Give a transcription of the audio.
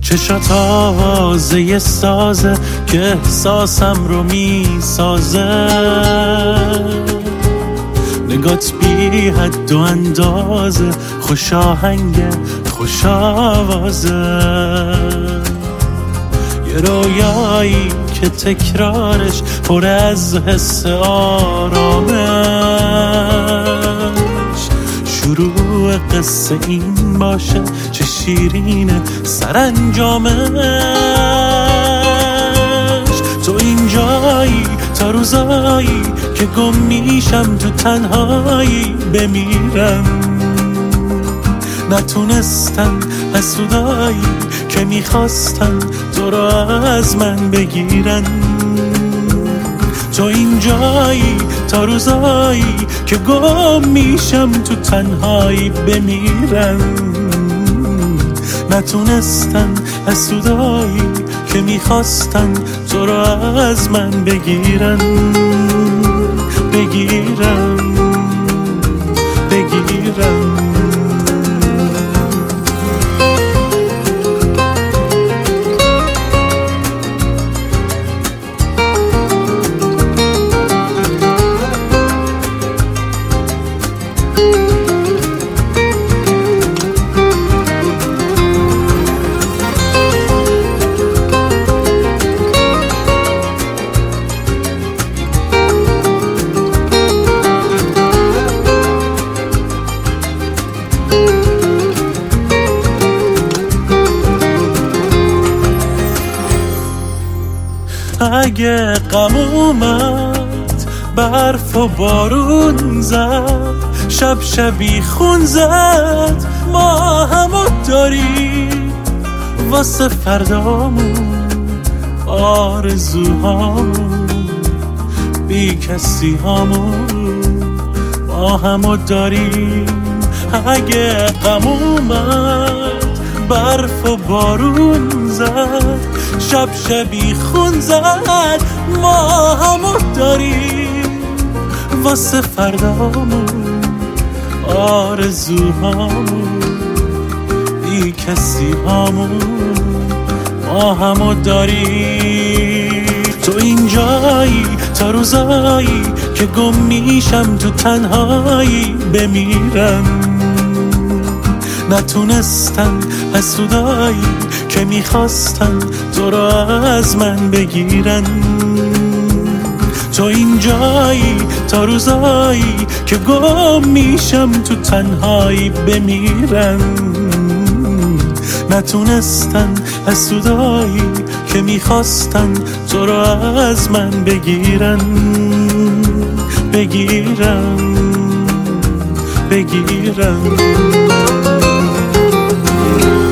چشات آوازه سازه که احساسم رو میسازه، نگات بی حد و اندازه، خوش آهنگه خوش آوازه، یه رویایی که تکرارش پر از حس آرامش، شروع قصه این باشه چه شیرینه سرانجامش. تو اینجایی تا روزایی که گم میشم تو تنهایی بمیرم، نتونستن حسودایی که میخواستن تو را از من بگیرن. تو اینجایی تا روزایی که گم میشم تو تنهایی بمیرم، نتونستن حسودایی که میخواستن تو را از من بگیرن بگیرن بگیرن. اگه غم اومد برف و بارون زد، شب شبی خون زد، ما همو داریم واسه فردامون، آرزوهامون، بی کسی هامون، ما همو داریم. اگه غم اومد برف و بارون زد، شب شبی خون زد، ما همو داریم واسه فردامون، آرزوهامون، بی کسی هامون، ما همو داریم. تو اینجایی تا روزایی که گم میشم تو تنهایی بمیرم، نتونستن حسودایی که میخواستن تو را از من بگیرن. تو اینجایی تا روزایی که گم میشم تو تنهایی بمیرم، نتونستن حسودایی که میخواستن تو را از من بگیرن بگیرن بگیرن.